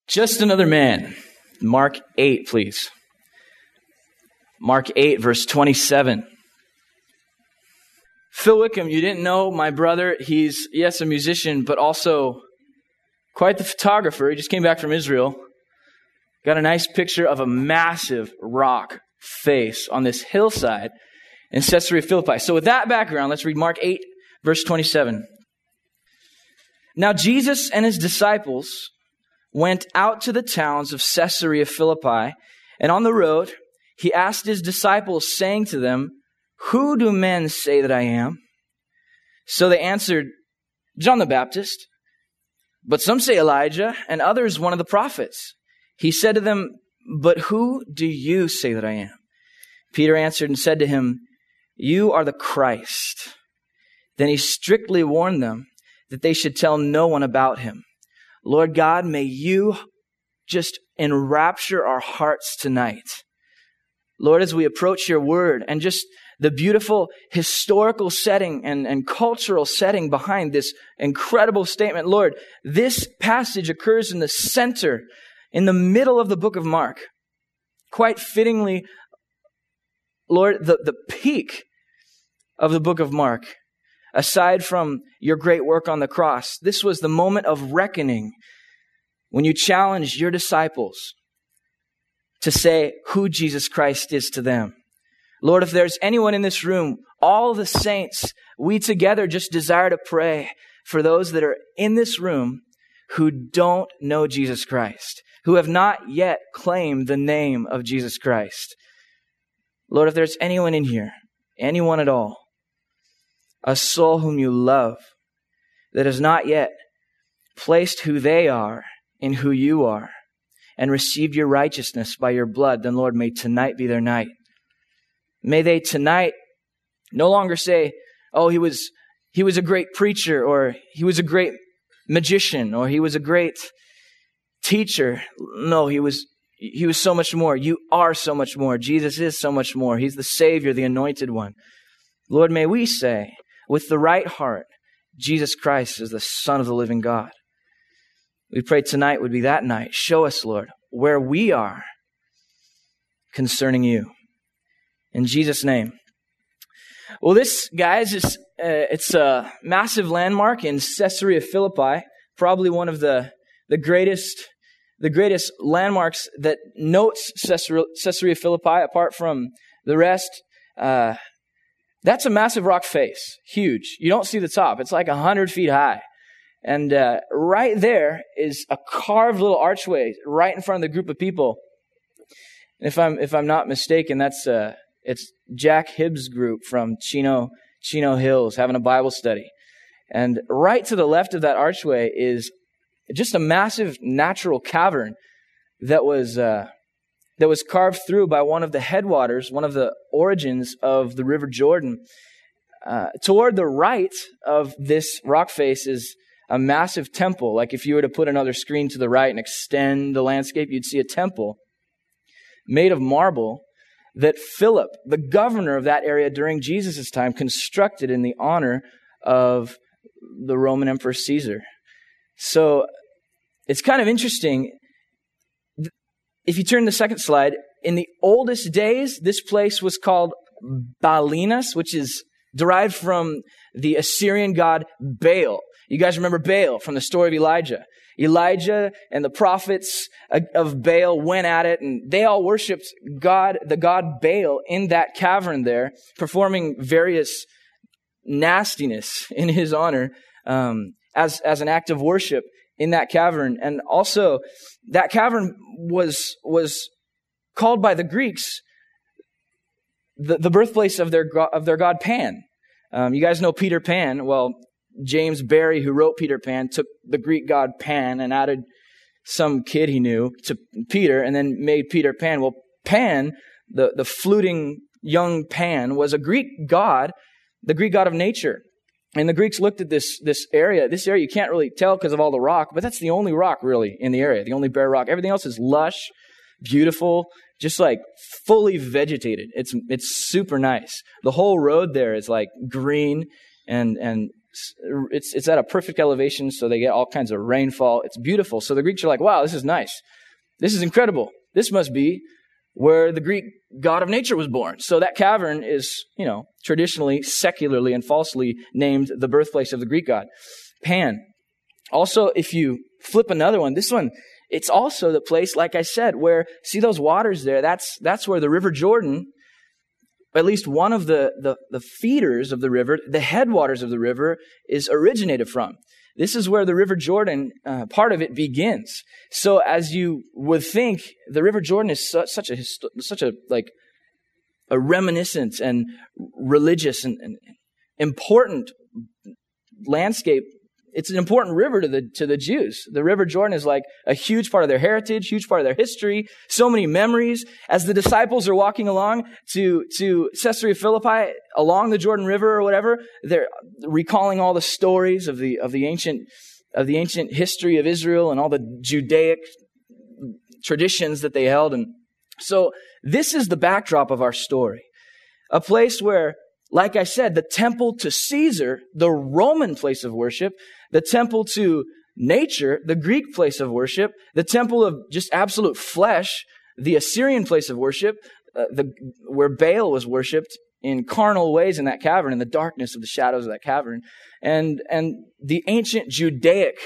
Just another man. Mark 8, please. Mark 8, verse 27. Phil Wickham, you didn't know my brother. He's, yes, a musician, but also quite the photographer. He just came back from Israel. Got a nice picture of a massive rock face on this hillside in Caesarea Philippi. So with that background, let's read Mark 8, verse 27. Now Jesus and his disciples went out to the towns of Caesarea Philippi, and on the road he asked his disciples, saying to them, "Who do men say that I am?" So they answered, "John the Baptist, but some say Elijah, and others one of the prophets." He said to them, "But who do you say that I am?" Peter answered and said to him, "You are the Christ." Then he strictly warned them that they should tell no one about him. Lord God, may you just enrapture our hearts tonight. Lord, as we approach your word and just the beautiful historical setting and cultural setting behind this incredible statement, Lord, this passage occurs in the center, in the middle of the book of Mark. Quite fittingly, Lord, the peak of the book of Mark, aside from your great work on the cross, this was the moment of reckoning when you challenged your disciples to say who Jesus Christ is to them. Lord, if there's anyone in this room, all the saints, we together just desire to pray for those that are in this room who don't know Jesus Christ, who have not yet claimed the name of Jesus Christ. Lord, if there's anyone in here, anyone at all, a soul whom you love that has not yet placed who they are in who you are and received your righteousness by your blood, then Lord, may tonight be their night. May they tonight no longer say, "Oh, he was a great preacher," or "He was a great magician," or "He was a great teacher." No, he was so much more. You are so much more. Jesus is so much more. He's the Savior, the Anointed One. Lord, may we say with the right heart, Jesus Christ is the Son of the living God. We pray tonight would be that night. Show us, Lord, where we are concerning you. In Jesus' name. Well, this, guys, it's a massive landmark in Caesarea Philippi, probably one of the greatest landmarks that notes Caesarea Philippi apart from the rest. That's a massive rock face, huge. You don't see the top. It's like 100 feet high. And right there is a carved little archway right in front of the group of people. And if I'm not mistaken, it's Jack Hibbs' group from Chino Hills having a Bible study. And right to the left of that archway is just a massive natural cavern that was carved through by one of the headwaters, one of the origins of the River Jordan. Toward the right of this rock face is a massive temple. Like if you were to put another screen to the right and extend the landscape, you'd see a temple made of marble that Philip, the governor of that area during Jesus' time, constructed in the honor of the Roman Emperor Caesar. So it's kind of interesting. If you turn to the second slide, in the oldest days, this place was called Balinas, which is derived from the Assyrian god Baal. You guys remember Baal from the story of Elijah. Elijah and the prophets of Baal went at it, and they all worshipped the god Baal in that cavern there, performing various nastiness in his honor as an act of worship in that cavern. And also, that cavern was called by the Greeks the birthplace of their god Pan. You guys know Peter Pan. Well, James Barrie, who wrote Peter Pan, took the Greek god Pan and added some kid he knew to Peter and then made Peter Pan. Well, Pan, the fluting young Pan, was a Greek god, the Greek god of nature. And the Greeks looked at this area. This area you can't really tell because of all the rock, but that's the only rock really in the area, the only bare rock. Everything else is lush, beautiful, just like fully vegetated. It's super nice. The whole road there is like green and it's at a perfect elevation, so they get all kinds of rainfall. It's beautiful. So the Greeks are like, wow, this is nice. This is incredible. This must be where the Greek god of nature was born. So that cavern is, traditionally, secularly, and falsely named the birthplace of the Greek god, Pan. Also, if you flip another one, this one, it's also the place, like I said, where, see those waters there? That's where the River Jordan, at least one of the feeders of the river, the headwaters of the river, is originated from. This is where the River Jordan, part of it begins. So as you would think, the River Jordan is such a reminiscent and religious and important landscape. It's an important river to the Jews. The River Jordan is like a huge part of their heritage, huge part of their history, so many memories. As the disciples are walking along to Caesarea Philippi, along the Jordan River or whatever, they're recalling all the stories of the ancient history of Israel and all the Judaic traditions that they held. And so this is the backdrop of our story. A place where, like I said, the temple to Caesar, the Roman place of worship, the temple to nature, the Greek place of worship, the temple of just absolute flesh, the Assyrian place of worship, where Baal was worshipped in carnal ways in that cavern, in the darkness of the shadows of that cavern, and the ancient Judaic,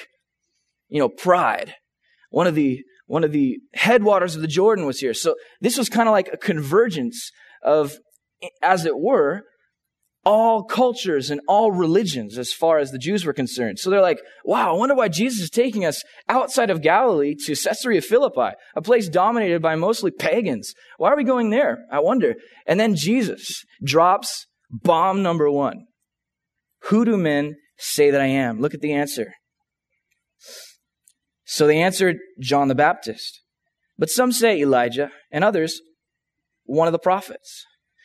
pride. One of the headwaters of the Jordan was here. So this was kind of like a convergence of, as it were, all cultures and all religions as far as the Jews were concerned. So they're like, wow, I wonder why Jesus is taking us outside of Galilee to Caesarea Philippi, a place dominated by mostly pagans. Why are we going there? I wonder. And then Jesus drops bomb number one. Who do men say that I am? Look at the answer. So they answered, John the Baptist. But some say Elijah, and others, one of the prophets.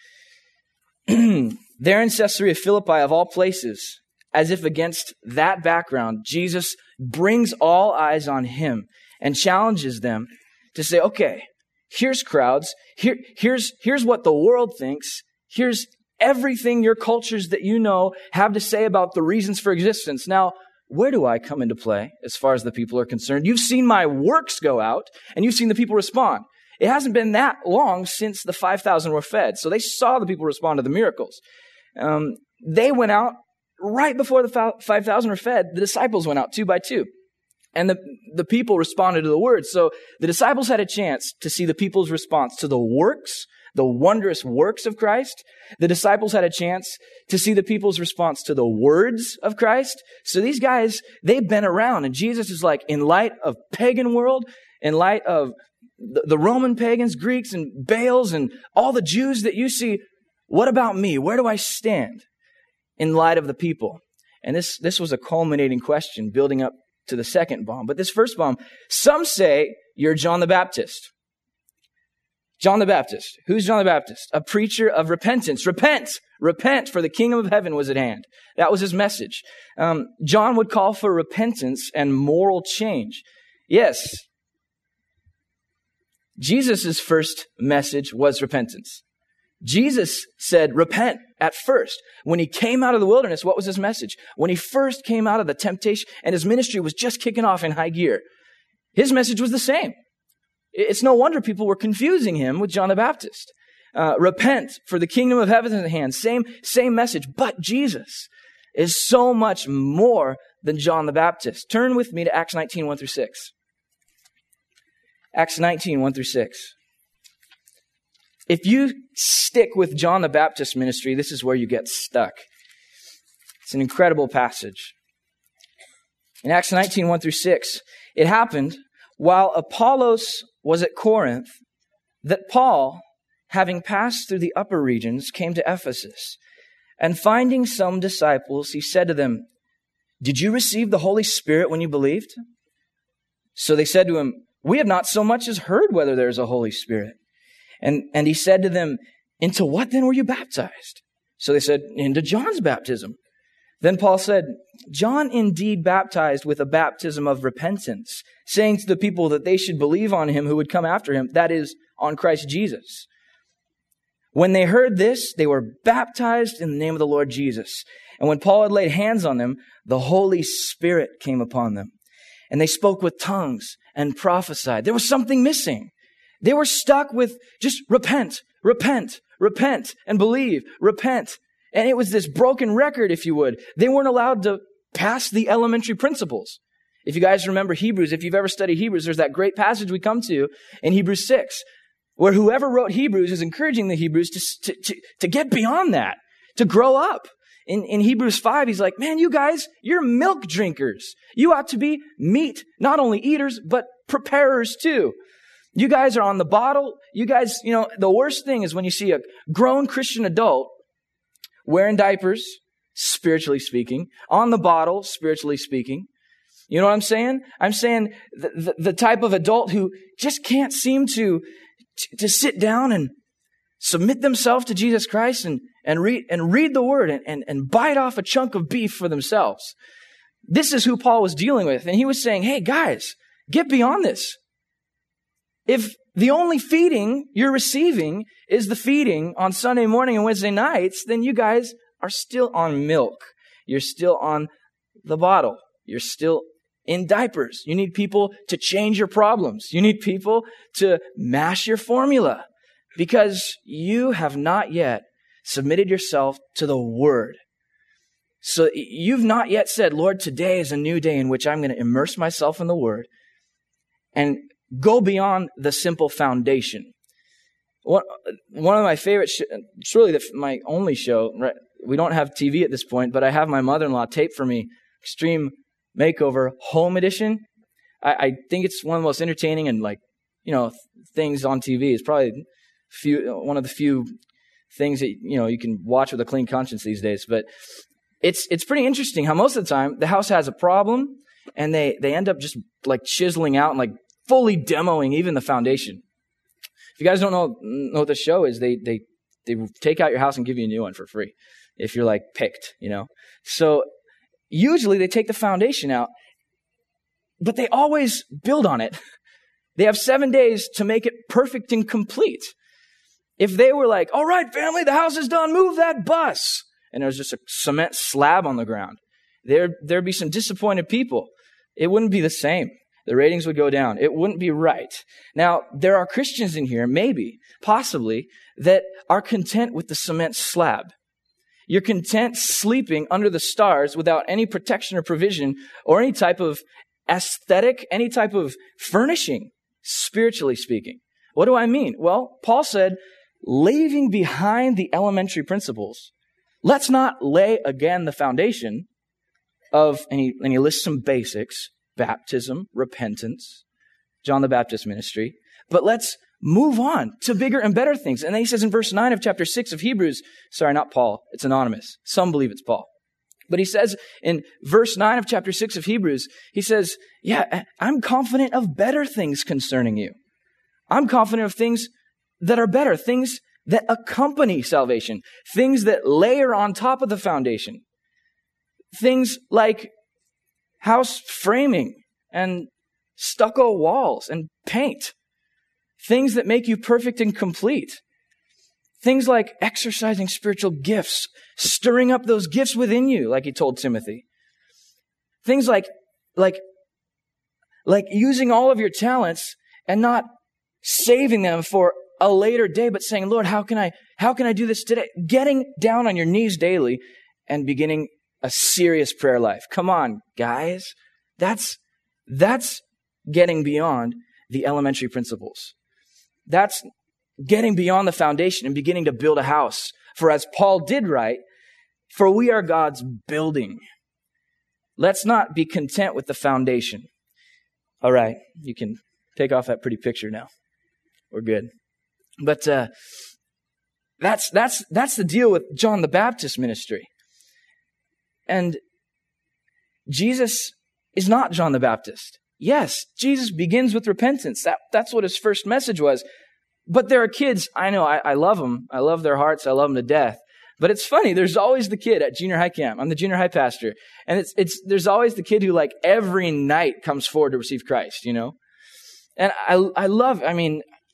There in Caesarea Philippi, of all places, as if against that background, Jesus brings all eyes on him and challenges them to say, okay, here's crowds. Here's what the world thinks. Here's everything your cultures that you know have to say about the reasons for existence. Now, where do I come into play as far as the people are concerned? You've seen my works go out, and you've seen the people respond. It hasn't been that long since the 5,000 were fed, so they saw the people respond to the miracles. They went out right before the 5,000 were fed. The disciples went out 2 by 2. And the people responded to the word. So the disciples had a chance to see the people's response to the works, the wondrous works of Christ. The disciples had a chance to see the people's response to the words of Christ. So these guys, they've been around. And Jesus is like, in light of pagan world, in light of the Roman pagans, Greeks, and Baals, and all the Jews that you see, what about me? Where do I stand in light of the people? And this was a culminating question building up to the second bomb. But this first bomb, some say you're John the Baptist. John the Baptist. Who's John the Baptist? A preacher of repentance. Repent! Repent, for the kingdom of heaven was at hand. That was his message. John would call for repentance and moral change. Yes, Jesus' first message was repentance. Jesus said, repent at first. When he came out of the wilderness, what was his message? When he first came out of the temptation and his ministry was just kicking off in high gear, his message was the same. It's no wonder people were confusing him with John the Baptist. Repent, for the kingdom of heaven is at hand. Same message, but Jesus is so much more than John the Baptist. Turn with me to Acts 19, 1 through 6. Acts 19, 1 through 6. If you stick with John the Baptist ministry, this is where you get stuck. It's an incredible passage. In Acts 19, 1 through 6, it happened while Apollos was at Corinth that Paul, having passed through the upper regions, came to Ephesus. And finding some disciples, he said to them, did you receive the Holy Spirit when you believed? So they said to him, we have not so much as heard whether there is a Holy Spirit. And he said to them, into what then were you baptized? So they said, into John's baptism. Then Paul said, John indeed baptized with a baptism of repentance, saying to the people that they should believe on him who would come after him, that is, on Christ Jesus. When they heard this, they were baptized in the name of the Lord Jesus. And when Paul had laid hands on them, the Holy Spirit came upon them. And they spoke with tongues and prophesied. There was something missing. They were stuck with just repent, repent, repent, and believe, repent. And it was this broken record, if you would. They weren't allowed to pass the elementary principles. If you guys remember Hebrews, if you've ever studied Hebrews, there's that great passage we come to in Hebrews 6, where whoever wrote Hebrews is encouraging the Hebrews to get beyond that, to grow up. In Hebrews 5, he's like, man, you guys, you're milk drinkers. You ought to be meat, not only eaters, but preparers too. You guys are on the bottle. You guys, the worst thing is when you see a grown Christian adult wearing diapers, spiritually speaking, on the bottle, spiritually speaking. You know what I'm saying? I'm saying the type of adult who just can't seem to sit down and submit themselves to Jesus Christ and read the word and bite off a chunk of beef for themselves. This is who Paul was dealing with. And he was saying, hey guys, get beyond this. If the only feeding you're receiving is the feeding on Sunday morning and Wednesday nights, then you guys are still on milk. You're still on the bottle. You're still in diapers. You need people to change your problems. You need people to mash your formula because you have not yet submitted yourself to the Word. So you've not yet said, Lord, today is a new day in which I'm going to immerse myself in the Word and go beyond the simple foundation. One of my favorite, it's really my only show. Right? We don't have TV at this point, but I have my mother-in-law tape for me, Extreme Makeover Home Edition. I think it's one of the most entertaining and things on TV. It's probably one of the few things that you can watch with a clean conscience these days. But it's pretty interesting how most of the time the house has a problem and they end up just like chiseling out and fully demoing even the foundation. If you guys don't know what the show is, they take out your house and give you a new one for free if you're picked, So usually they take the foundation out, but they always build on it. They have 7 days to make it perfect and complete. If they were like, all right, family, the house is done, move that bus, and there was just a cement slab on the ground, there'd be some disappointed people. It wouldn't be the same. The ratings would go down. It wouldn't be right. Now, there are Christians in here, maybe, possibly, that are content with the cement slab. You're content sleeping under the stars without any protection or provision or any type of aesthetic, any type of furnishing, spiritually speaking. What do I mean? Well, Paul said, leaving behind the elementary principles, let's not lay again the foundation of, and he lists some basics, baptism, repentance, John the Baptist ministry, but let's move on to bigger and better things. And then he says in verse 9 of chapter 6 of Hebrews, sorry, not Paul, it's anonymous. Some believe it's Paul. But he says in verse 9 of chapter 6 of Hebrews, he says, yeah, I'm confident of better things concerning you. I'm confident of things that are better, things that accompany salvation, things that layer on top of the foundation, things like house framing and stucco walls and paint, things that make you perfect and complete, things like exercising spiritual gifts, stirring up those gifts within you, like he told Timothy, things like using all of your talents and not saving them for a later day, but saying, Lord, how can I do this today? Getting down on your knees daily and beginning a serious prayer life. Come on, guys. That's getting beyond the elementary principles. That's getting beyond the foundation and beginning to build a house. For as Paul did write, for we are God's building. Let's not be content with the foundation. All right, you can take off that pretty picture now. We're good. But that's the deal with John the Baptist ministry. And Jesus is not John the Baptist. Yes, Jesus begins with repentance. That's what his first message was. But there are kids, I know, I love them. I love their hearts. I love them to death. But it's funny, there's always the kid at junior high camp. I'm the junior high pastor. And there's always the kid who every night comes forward to receive Christ, And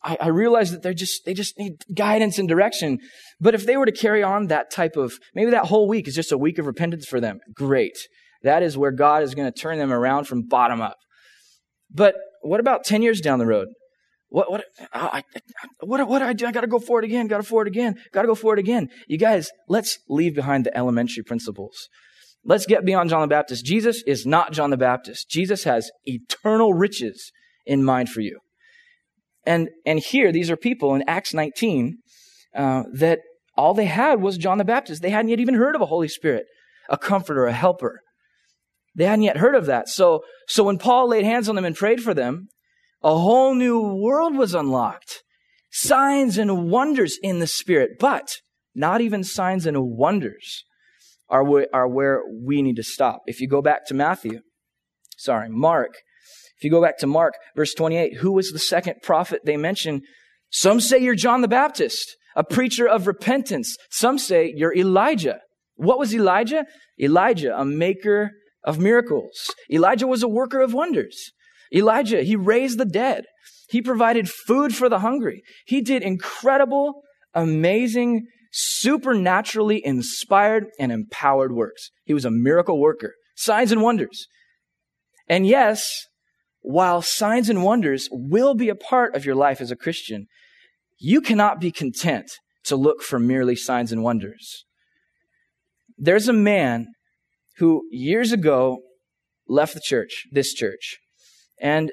I realize that they just need guidance and direction. But if they were to carry on that type of, maybe that whole week is just a week of repentance for them. Great. That is where God is going to turn them around from bottom up. But what about 10 years down the road? What do I do? I got to go for it again. Got to go for it again. You guys, let's leave behind the elementary principles. Let's get beyond John the Baptist. Jesus is not John the Baptist. Jesus has eternal riches in mind for you. And here, these are people in Acts 19 that all they had was John the Baptist. They hadn't yet even heard of a Holy Spirit, a comforter, a helper. They hadn't yet heard of that. So when Paul laid hands on them and prayed for them, a whole new world was unlocked. Signs and wonders in the Spirit. But not even signs and wonders are where we need to stop. If you go back to Mark. If you go back to Mark, verse 28, who was the second prophet they mention? Some say you're John the Baptist, a preacher of repentance. Some say you're Elijah. What was Elijah? Elijah, a maker of miracles. Elijah was a worker of wonders. Elijah, he raised the dead. He provided food for the hungry. He did incredible, amazing, supernaturally inspired and empowered works. He was a miracle worker. Signs and wonders. And yes, while signs and wonders will be a part of your life as a Christian, you cannot be content to look for merely signs and wonders. There's a man who years ago left the church, this church. And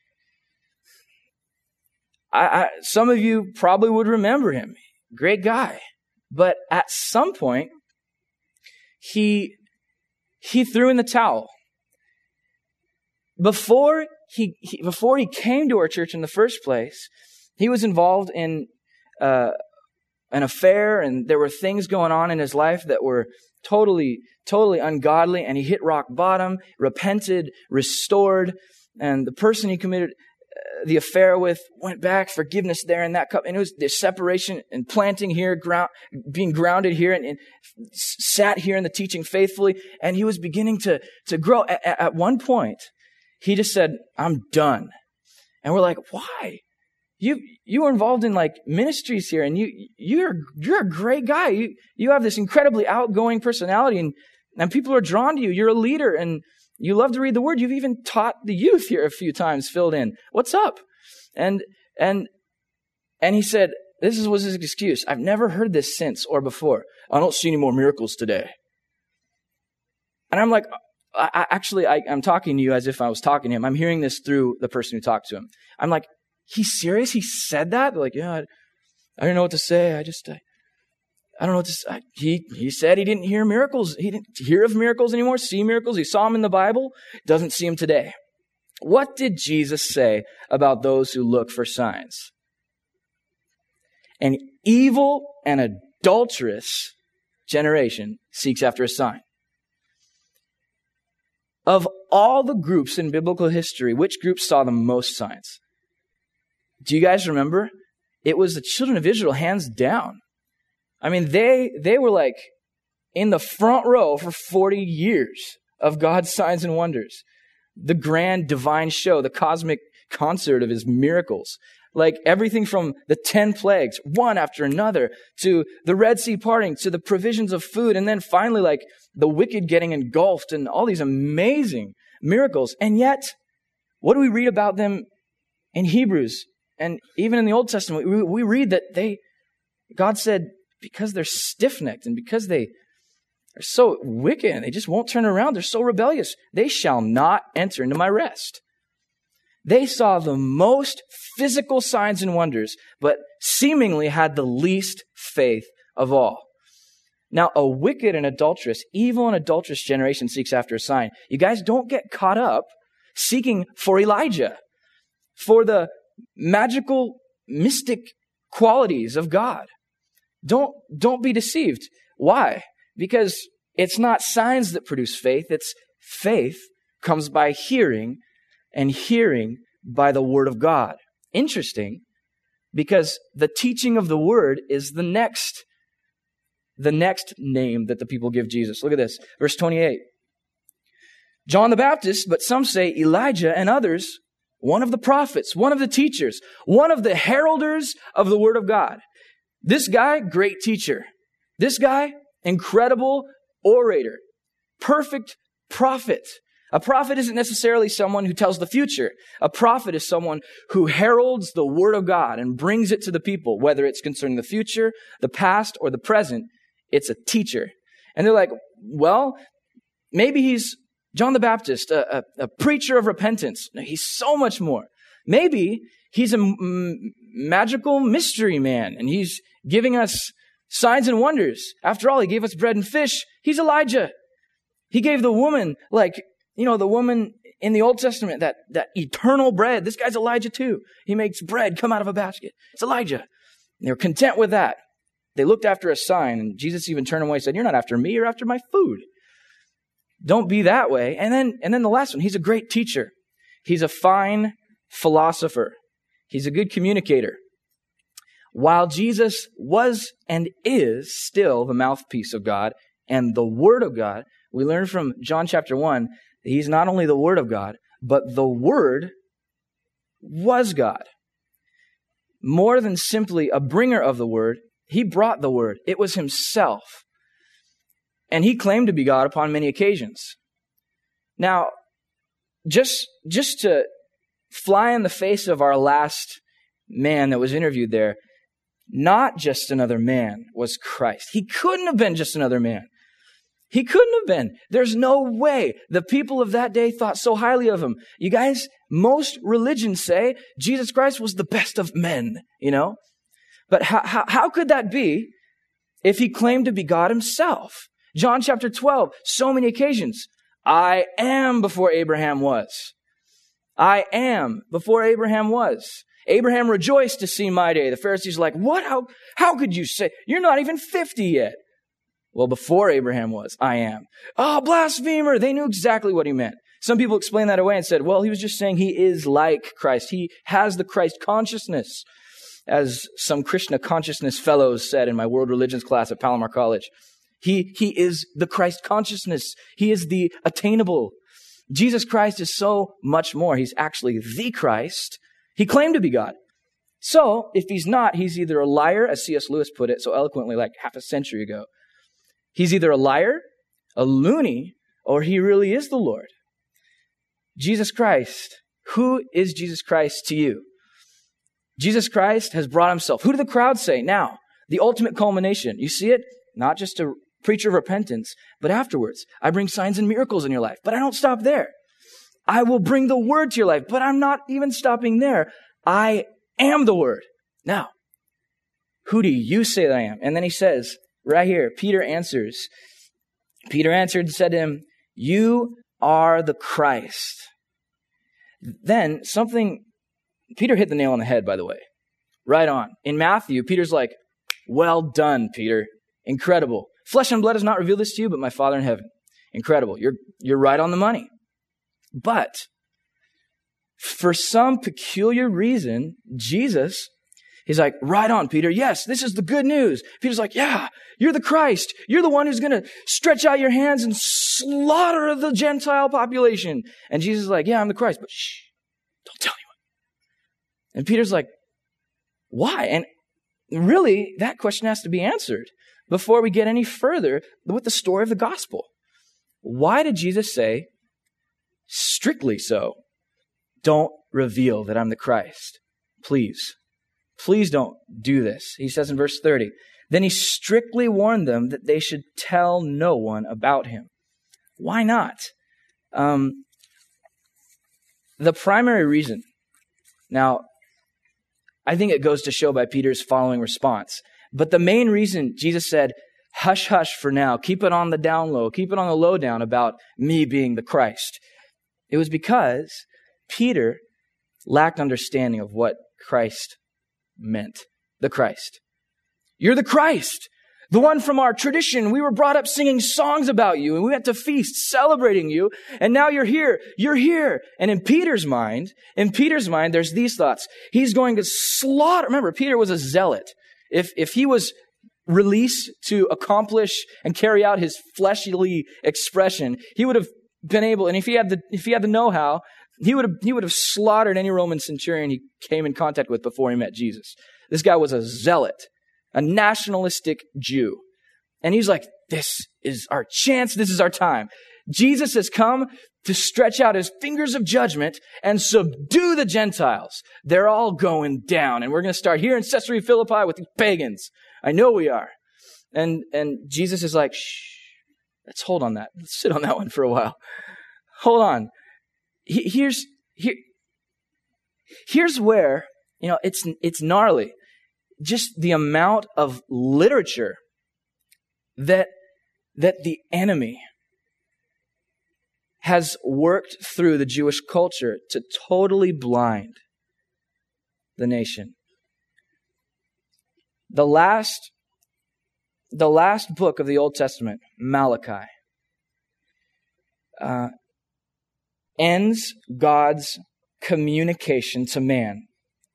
some of you probably would remember him. Great guy. But at some point, he threw in the towel. Before he came to our church in the first place, he was involved in an affair, and there were things going on in his life that were totally ungodly, and he hit rock bottom, repented, restored, and the person he committed the affair with went back, forgiveness there in that cup, and it was the separation and planting here, being grounded here, and sat here in the teaching faithfully, and he was beginning to grow. At one point, he just said, I'm done. And we're like, why? You were involved in like ministries here, and you're a great guy. You have this incredibly outgoing personality, and people are drawn to you. You're a leader, and you love to read the word. You've even taught the youth here a few times, filled in. What's up? And he said, this was his excuse. I've never heard this since or before. I don't see any more miracles today. And I'm like, I'm talking to you as if I was talking to him. I'm hearing this through the person who talked to him. I'm like, he's serious? He said that? They're like, yeah, I don't know what to say. I don't know what to say. He said he didn't hear miracles. He didn't hear of miracles anymore, see miracles. He saw them in the Bible. Doesn't see them today. What did Jesus say about those who look for signs? An evil and adulterous generation seeks after a sign. Of all the groups in biblical history, which group saw the most signs? Do you guys remember? It was the children of Israel, hands down. I mean, they were like in the front row for 40 years of God's signs and wonders. The grand divine show, the cosmic concert of his miracles. Like everything from the 10 plagues, one after another, to the Red Sea parting, to the provisions of food, and then finally like the wicked getting engulfed, and all these amazing miracles. And yet, what do we read about them in Hebrews? And even in the Old Testament, we read that God said, because they're stiff-necked and because they are so wicked and they just won't turn around, they're so rebellious, they shall not enter into my rest. They saw the most physical signs and wonders, but seemingly had the least faith of all. Now, a wicked and adulterous, evil and adulterous generation seeks after a sign. You guys don't get caught up seeking for Elijah, for the magical, mystic qualities of God. Don't be deceived. Why? Because it's not signs that produce faith. It's faith comes by hearing, and hearing by the word of God. Interesting, because the teaching of the word is the next name that the people give Jesus. Look at this. Verse 28. John the Baptist, but some say Elijah, and others one of the prophets, one of the teachers, one of the heralders of the word of God. This guy, great teacher. This guy, incredible orator, perfect prophet. A prophet isn't necessarily someone who tells the future. A prophet is someone who heralds the word of God and brings it to the people, whether it's concerning the future, the past, or the present. It's a teacher. And they're like, well, maybe he's John the Baptist, a preacher of repentance. No, he's so much more. Maybe he's a magical mystery man, and he's giving us signs and wonders. After all, he gave us bread and fish. He's Elijah. He gave the woman, the woman in the Old Testament, that eternal bread. This guy's Elijah too. He makes bread come out of a basket. It's Elijah. And they were content with that. They looked after a sign, and Jesus even turned away and said, you're not after me, you're after my food. Don't be that way. And then the last one, he's a great teacher. He's a fine philosopher. He's a good communicator. While Jesus was and is still the mouthpiece of God and the Word of God, we learn from John chapter 1 that he's not only the Word of God, but the Word was God. More than simply a bringer of the Word, he brought the Word. It was himself. And he claimed to be God upon many occasions. Now, just to fly in the face of our last man that was interviewed there, not just another man was Christ. He couldn't have been just another man. He couldn't have been. There's no way. The people of that day thought so highly of him. You guys, most religions say Jesus Christ was the best of men, But how could that be if he claimed to be God himself? John chapter 12, so many occasions. I am before Abraham was. I am before Abraham was. Abraham rejoiced to see my day. The Pharisees are like, what? How could you say? You're not even 50 yet. Well, before Abraham was, I am. Oh, blasphemer. They knew exactly what he meant. Some people explained that away and said, well, he was just saying he is like Christ. He has the Christ consciousness, as some Krishna consciousness fellows said in my world religions class at Palomar College. He is the Christ consciousness. He is the attainable. Jesus Christ is so much more. He's actually the Christ. He claimed to be God. So, if he's not, he's either a liar, as C.S. Lewis put it so eloquently like half a century ago. He's either a liar, a loony, or he really is the Lord. Jesus Christ. Who is Jesus Christ to you? Jesus Christ has brought himself. Who do the crowd say? Now, the ultimate culmination. You see it? Not just a preacher of repentance, but afterwards, I bring signs and miracles in your life. But I don't stop there. I will bring the word to your life, but I'm not even stopping there. I am the word. Now, who do you say that I am? And then he says, right here, Peter answers. Peter answered and said to him, you are the Christ. Then Peter hit the nail on the head, by the way. Right on. In Matthew, Peter's like, well done, Peter. Incredible. Flesh and blood has not revealed this to you, but my Father in heaven. Incredible. You're right on the money. But for some peculiar reason, Jesus, he's like, right on, Peter. Yes, this is the good news. Peter's like, yeah, you're the Christ. You're the one who's going to stretch out your hands and slaughter the Gentile population. And Jesus is like, yeah, I'm the Christ, but shh, don't tell anyone. And Peter's like, why? And really, that question has to be answered before we get any further with the story of the gospel. Why did Jesus say, strictly so, don't reveal that I'm the Christ? Please don't do this. He says in verse 30, then he strictly warned them that they should tell no one about him. Why not? The primary reason, now, I think it goes to show by Peter's following response. But the main reason Jesus said, hush, hush for now, keep it on the down low, keep it on the low down about me being the Christ. It was because Peter lacked understanding of what Christ meant. The Christ. You're the Christ. The one from our tradition. We were brought up singing songs about you, and we went to feasts celebrating you, and now you're here. You're here. And in Peter's mind, there's these thoughts. He's going to slaughter. Remember, Peter was a zealot. If he was released to accomplish and carry out his fleshly expression, he would have been able, and if he had the know-how He would have slaughtered any Roman centurion he came in contact with before he met Jesus. This guy was a zealot, a nationalistic Jew. And he's like, this is our chance. This is our time. Jesus has come to stretch out his fingers of judgment and subdue the Gentiles. They're all going down. And we're going to start here in Caesarea Philippi with these pagans. I know we are. And Jesus is like, shh, let's hold on that. Let's sit on that one for a while. Hold on. Here's where, it's gnarly. Just the amount of literature that the enemy has worked through the Jewish culture to totally blind the nation. The last book of the Old Testament, Malachi, ends God's communication to man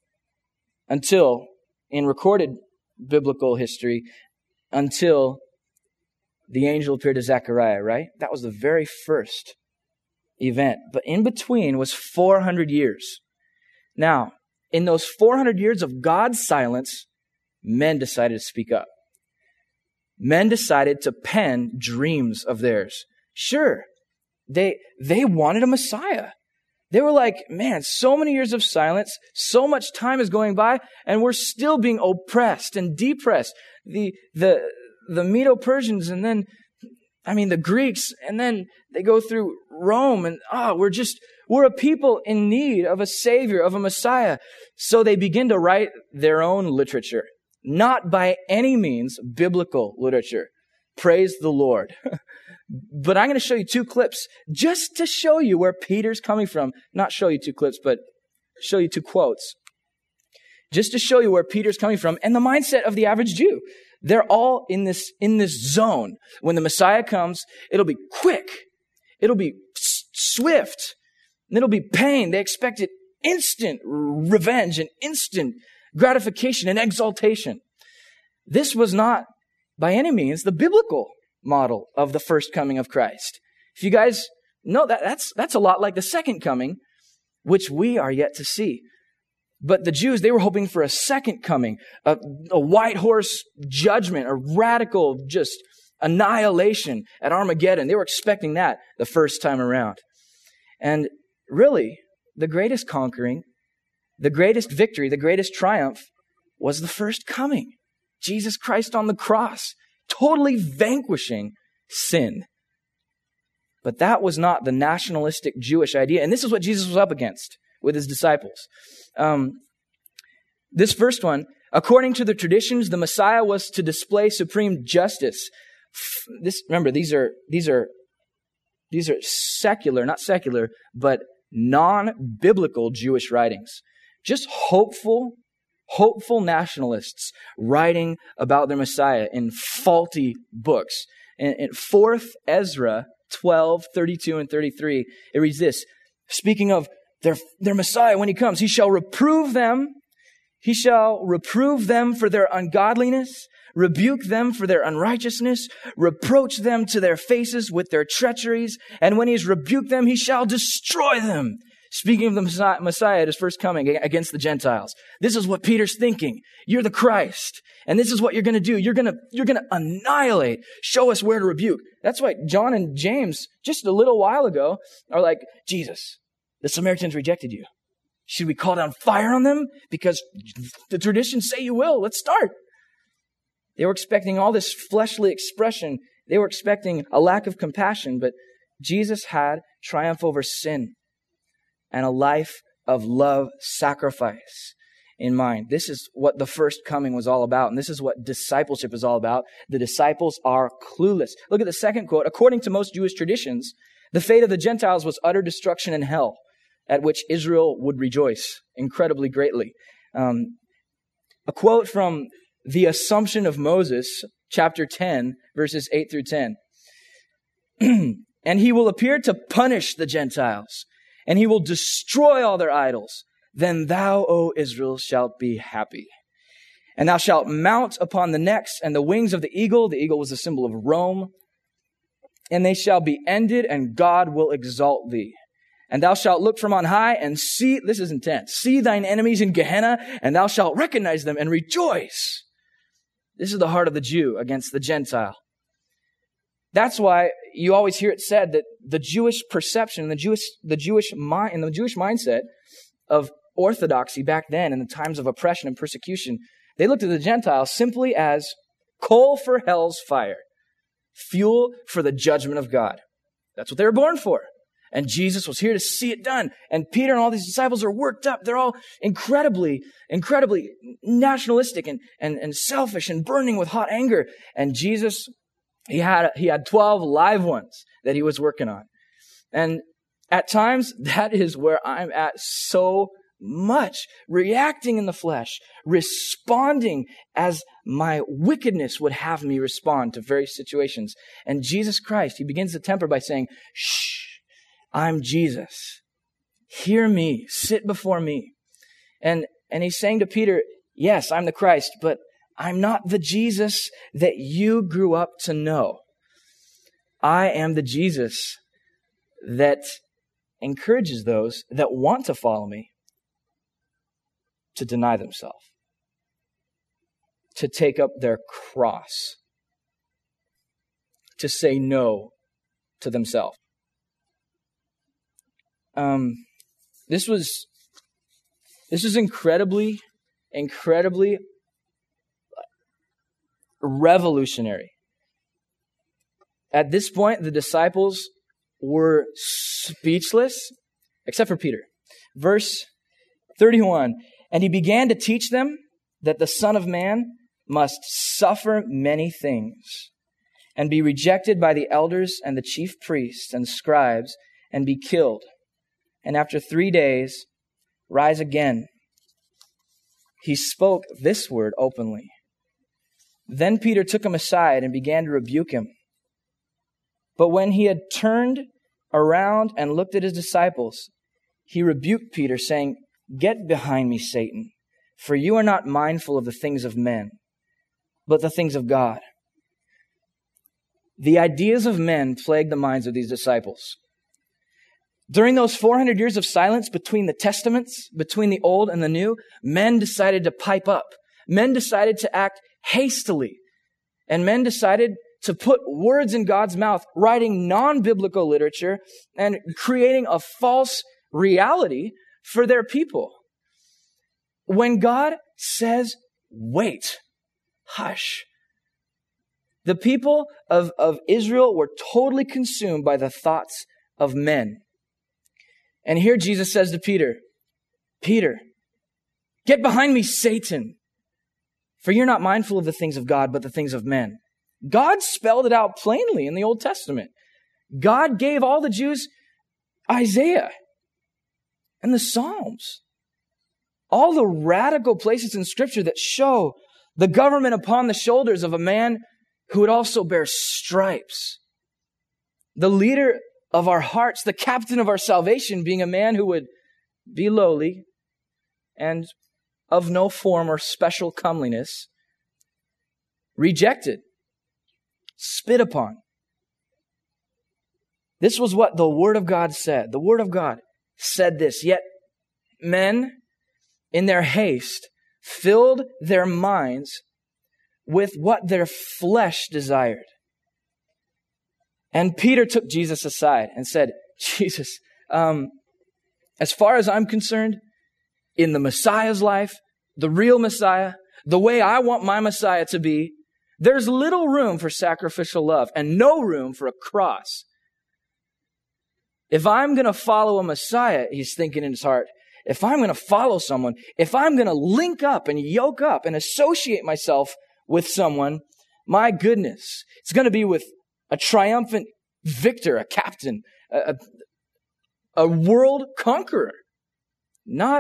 until, in recorded biblical history, until the angel appeared to Zechariah, right? That was the very first event. But in between was 400 years. Now, in those 400 years of God's silence, men decided to speak up. Men decided to pen dreams of theirs. Sure, they wanted a Messiah. They were like, man, so many years of silence, so much time is going by, and we're still being oppressed and depressed. The Medo-Persians, and then, the Greeks, and then they go through Rome, and we're a people in need of a Savior, of a Messiah. So they begin to write their own literature. Not by any means biblical literature. Praise the Lord. But I'm going to show you two clips just to show you where Peter's coming from. Not show you two clips, but show you two quotes. Just to show you where Peter's coming from and the mindset of the average Jew. They're all in this zone. When the Messiah comes, it'll be quick. It'll be swift. And it'll be pain. They expected instant revenge and instant gratification and exaltation. This was not, by any means, the biblical model of the first coming of Christ. If you guys know that's a lot like the second coming, which we are yet to see. But the Jews, they were hoping for a second coming, a white horse judgment, a radical just annihilation at Armageddon. They were expecting that the first time around. And really, the greatest conquering, the greatest victory, the greatest triumph was the first coming. Jesus Christ on the cross, totally vanquishing sin. But that was not the nationalistic Jewish idea. And this is what Jesus was up against with his disciples. This first one, according to the traditions, the Messiah was to display supreme justice. Remember, these are secular, not secular, but non-biblical Jewish writings. Just hopeful nationalists writing about their Messiah in faulty books. In 4th Ezra 12, 32 and 33, it reads this: speaking of their Messiah when he comes, he shall reprove them for their ungodliness, rebuke them for their unrighteousness, reproach them to their faces with their treacheries, and when he's rebuked them, he shall destroy them. Speaking of the Messiah at his first coming against the Gentiles. This is what Peter's thinking. You're the Christ. And this is what you're going to do. You're going to annihilate. Show us where to rebuke. That's why John and James, just a little while ago, are like, Jesus, the Samaritans rejected you. Should we call down fire on them? Because the traditions say you will. Let's start. They were expecting all this fleshly expression. They were expecting a lack of compassion. But Jesus had triumph over sin and a life of love sacrifice in mind. This is what the first coming was all about. And this is what discipleship is all about. The disciples are clueless. Look at the second quote. According to most Jewish traditions, the fate of the Gentiles was utter destruction in hell, at which Israel would rejoice incredibly greatly. A quote from the Assumption of Moses, chapter 10, verses 8 through 10. And he will appear to punish the Gentiles, and he will destroy all their idols. Then thou, O Israel, shalt be happy. And thou shalt mount upon the necks and the wings of the eagle. The eagle was a symbol of Rome. And they shall be ended, and God will exalt thee. And thou shalt look from on high and see," this is intense, "see thine enemies in Gehenna, and thou shalt recognize them and rejoice." This is the heart of the Jew against the Gentile. That's why you always hear it said that the Jewish perception, the Jewish mindset of orthodoxy back then in the times of oppression and persecution, they looked at the Gentiles simply as coal for hell's fire, fuel for the judgment of God. That's what they were born for. And Jesus was here to see it done. And Peter and all these disciples are worked up. They're all incredibly nationalistic and selfish and burning with hot anger. And Jesus, he had 12 live ones that he was working on. And at times, that is where I'm at so much, reacting in the flesh, responding as my wickedness would have me respond to various situations. And Jesus Christ, he begins to temper by saying, "Shh, I'm Jesus. Hear me, sit before me." And he's saying to Peter, "Yes, I'm the Christ, but I'm not the Jesus that you grew up to know. I am the Jesus that encourages those that want to follow me to deny themselves, to take up their cross, to say no to themselves." This was incredibly revolutionary. At this point, the disciples were speechless, except for Peter. Verse 31, "And he began to teach them that the Son of Man must suffer many things and be rejected by the elders and the chief priests and scribes and be killed, and after 3 days rise again." He spoke this word openly. Then Peter took him aside and began to rebuke him. But when he had turned around and looked at his disciples, he rebuked Peter, saying, "Get behind me, Satan, for you are not mindful of the things of men, but the things of God." The ideas of men plagued the minds of these disciples. During those 400 years of silence between the testaments, between the old and the new, men decided to pipe up. Men decided to act hastily. And men decided to put words in God's mouth, writing non-biblical literature and creating a false reality for their people. When God says, "Wait," hush, the people of Israel were totally consumed by the thoughts of men. And here Jesus says to Peter, "Peter, get behind me, Satan, for you're not mindful of the things of God, but the things of men." God spelled it out plainly in the Old Testament. God gave all the Jews Isaiah and the Psalms, all the radical places in Scripture that show the government upon the shoulders of a man who would also bear stripes. The leader of our hearts, the captain of our salvation, being a man who would be lowly and of no form or special comeliness, rejected, spit upon. This was what the Word of God said. The Word of God said this, yet men, in their haste, filled their minds with what their flesh desired. And Peter took Jesus aside and said, "Jesus, as far as I'm concerned, in the Messiah's life, the real Messiah, the way I want my Messiah to be, there's little room for sacrificial love and no room for a cross. If I'm going to follow a Messiah," he's thinking in his heart, "if I'm going to follow someone, if I'm going to link up and yoke up and associate myself with someone, my goodness, it's going to be with a triumphant victor, a captain, a world conqueror, not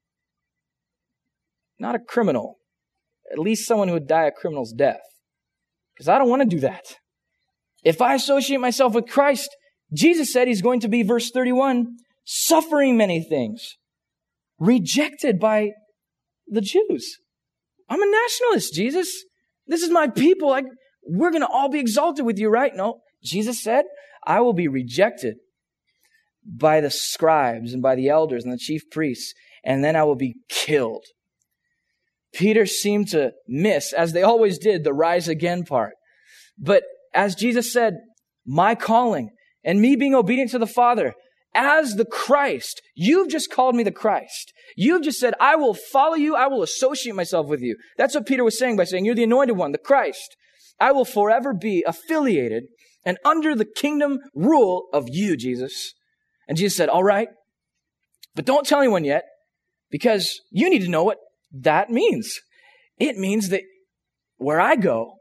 a criminal, at least someone who would die a criminal's death. Because I don't want to do that. If I associate myself with Christ," Jesus said he's going to be, verse 31, "suffering many things, rejected by the Jews." I'm a nationalist, Jesus. This is my people. We're going to all be exalted with you, right? No, Jesus said, "I will be rejected by the scribes and by the elders and the chief priests, and then I will be killed. Peter seemed to miss, as they always did, the rise again part. But as Jesus said, my calling and me being obedient to the Father as the Christ, you've just called me the Christ. You've just said, I will follow you. I will associate myself with you. That's what Peter was saying by saying, you're the anointed one, the Christ. I will forever be affiliated and under the kingdom rule of you, Jesus. And Jesus said, all right, but don't tell anyone yet, because you need to know what that means. It means that where I go,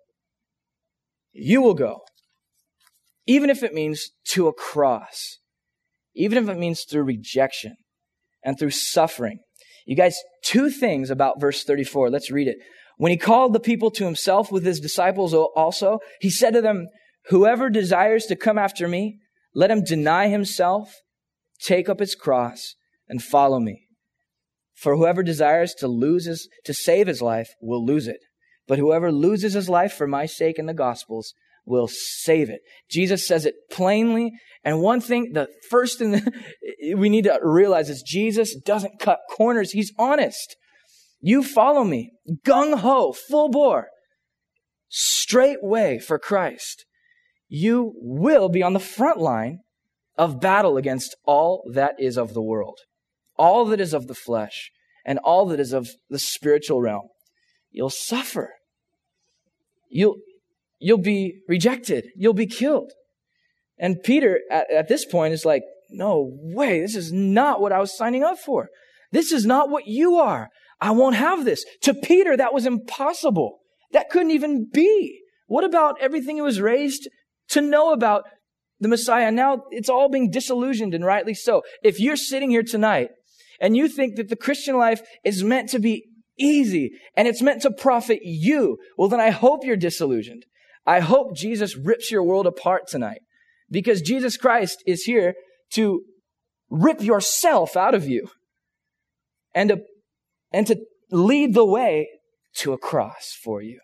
you will go. Even if it means to a cross. Even if it means through rejection and through suffering. You guys, two things about verse 34. Let's read it. When he called the people to himself with his disciples also, he said to them, whoever desires to come after me, let him deny himself, take up his cross, and follow me. For whoever desires to save his life will lose it. But whoever loses his life for my sake and the gospel's will save it. Jesus says it plainly. And one thing, the first thing that we need to realize is Jesus doesn't cut corners. He's honest. You follow me, gung-ho, full bore, straight way for Christ. You will be on the front line of battle against all that is of the world, all that is of the flesh, and all that is of the spiritual realm. You'll suffer. You'll be rejected. You'll be killed. And Peter, at this point, is like, no way, this is not what I was signing up for. This is not what you are. I won't have this. To Peter, that was impossible. That couldn't even be. What about everything he was raised to know about the Messiah? Now it's all being disillusioned, and rightly so. If you're sitting here tonight and you think that the Christian life is meant to be easy and it's meant to profit you, well, then I hope you're disillusioned. I hope Jesus rips your world apart tonight, because Jesus Christ is here to rip yourself out of you and to lead the way to a cross for you.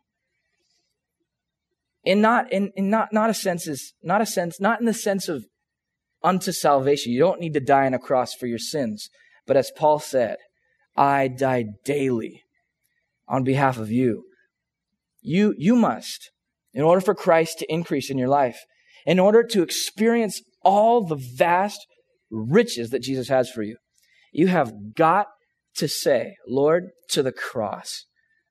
Not in the sense of unto salvation. You don't need to die on a cross for your sins. But as Paul said, I die daily on behalf of you. You must, in order for Christ to increase in your life, in order to experience all the vast riches that Jesus has for you, you have got to say, Lord, to the cross.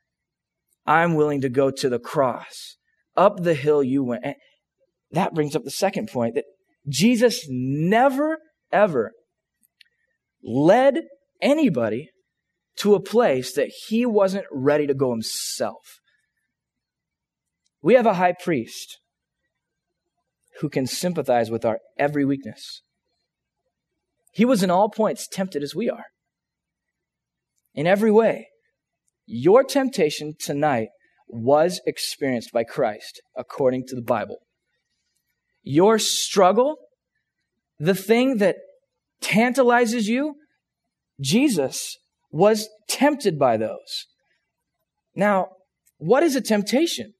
I'm willing to go to the cross. Up the hill you went. And that brings up the second point, that Jesus never, ever led anybody to a place that he wasn't ready to go himself. We have a high priest who can sympathize with our every weakness. He was in all points tempted as we are. In every way. Your temptation tonight was experienced by Christ, according to the Bible. Your struggle, the thing that tantalizes you, Jesus was tempted by those. Now, what is a temptation?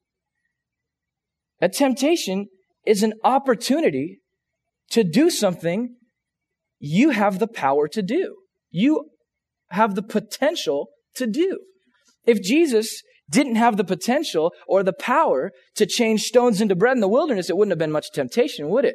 A temptation is an opportunity to do something you have the power to do. You have the potential to do. If Jesus didn't have the potential or the power to change stones into bread in the wilderness, it wouldn't have been much temptation, would it?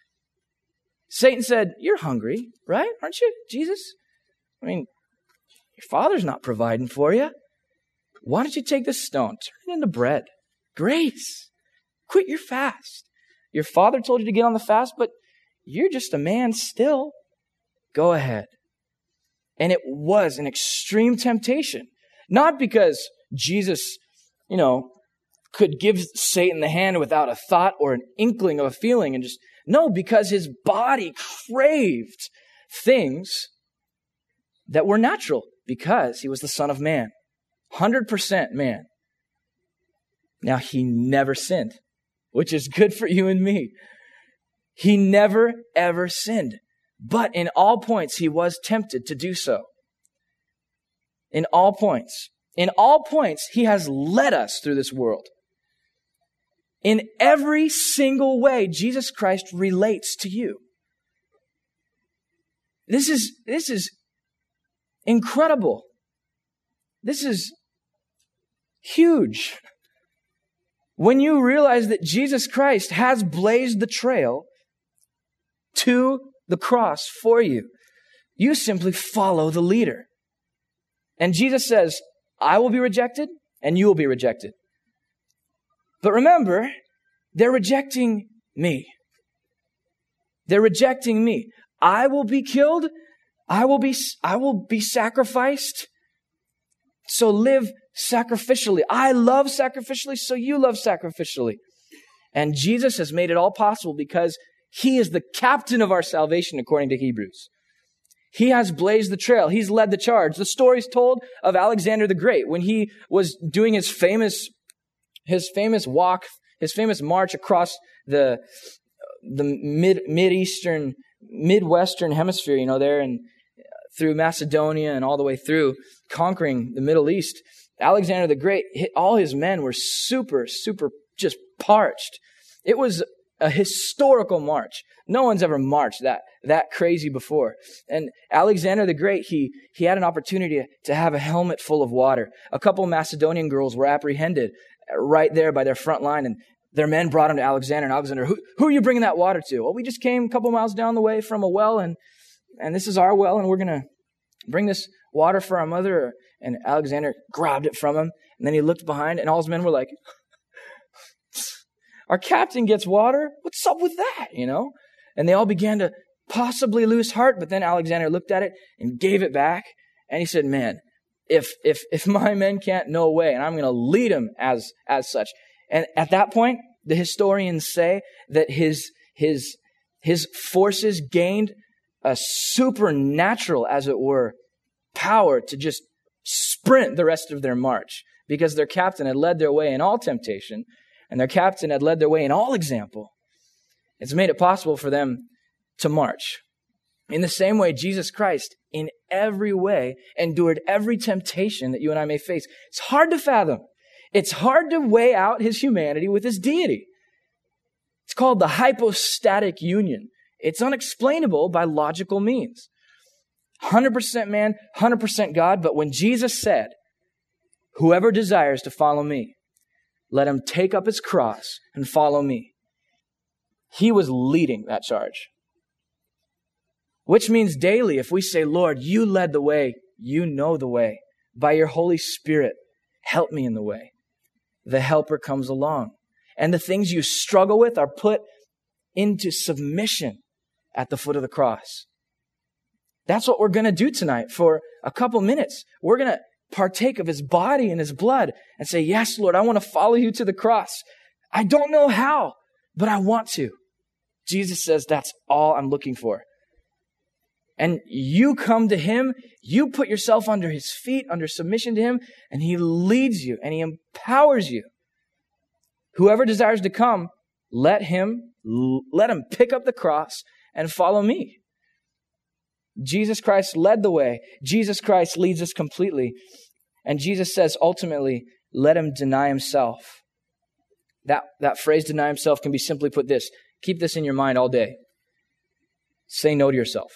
Satan said, you're hungry, right? Aren't you, Jesus? I mean, your father's not providing for you. Why don't you take this stone, turn it into bread? Grace. Quit your fast. Your father told you to get on the fast, but you're just a man still. Go ahead. And it was an extreme temptation. Not because Jesus, could give Satan the hand without a thought or an inkling of a feeling no, because his body craved things that were natural because he was the Son of Man. 100% man. Now, he never sinned, which is good for you and me. He never, ever sinned. But in all points, he was tempted to do so. In all points. In all points, he has led us through this world. In every single way, Jesus Christ relates to you. This is incredible. This is huge. When you realize that Jesus Christ has blazed the trail to the cross for you, you simply follow the leader. And Jesus says, I will be rejected and you will be rejected. But remember, they're rejecting me. They're rejecting me. I will be killed. I will be sacrificed. So live sacrificially. I love sacrificially, so you love sacrificially. And Jesus has made it all possible because He is the captain of our salvation, according to Hebrews. He has blazed the trail. He's led the charge. The story's told of Alexander the Great when he was doing his famous walk, his famous march across the Midwestern hemisphere, there and through Macedonia and all the way through, conquering the Middle East. Alexander the Great, all his men were super just parched. It was a historical march. No one's ever marched that crazy before. And Alexander the Great, he had an opportunity to have a helmet full of water. A couple of Macedonian girls were apprehended right there by their front line, and their men brought him to Alexander. And Alexander, who are you bringing that water to? Well, we just came a couple miles down the way from a well, and this is our well, and we're going to bring this water for our mother. And Alexander grabbed it from him, and then he looked behind, and all his men were like, our captain gets water? What's up with that? And they all began to possibly lose heart, but then Alexander looked at it and gave it back. And he said, man, if my men can't, no way. And I'm going to lead them as such. And at that point, the historians say that his forces gained a supernatural, as it were, power to just sprint the rest of their march, because their captain had led their way in all temptation, and their captain had led their way in all example. It's made it possible for them to march. In the same way, Jesus Christ, in every way, endured every temptation that you and I may face. It's hard to fathom. It's hard to weigh out His humanity with His deity. It's called the hypostatic union. It's unexplainable by logical means. 100% man, 100% God. But when Jesus said, whoever desires to follow me, let him take up his cross and follow me, He was leading that charge. Which means daily, if we say, Lord, you led the way, you know the way. By your Holy Spirit, help me in the way. The helper comes along. And the things you struggle with are put into submission at the foot of the cross. That's what we're going to do tonight for a couple minutes. We're going to partake of His body and His blood and say, yes, Lord, I want to follow you to the cross. I don't know how, but I want to. Jesus says, that's all I'm looking for. And you come to Him, you put yourself under His feet, under submission to Him, and He leads you and He empowers you. Whoever desires to come, let him pick up the cross and follow me. Jesus Christ led the way. Jesus Christ leads us completely. And Jesus says, ultimately, let him deny himself. That phrase, deny himself, can be simply put this. Keep this in your mind all day. Say no to yourself.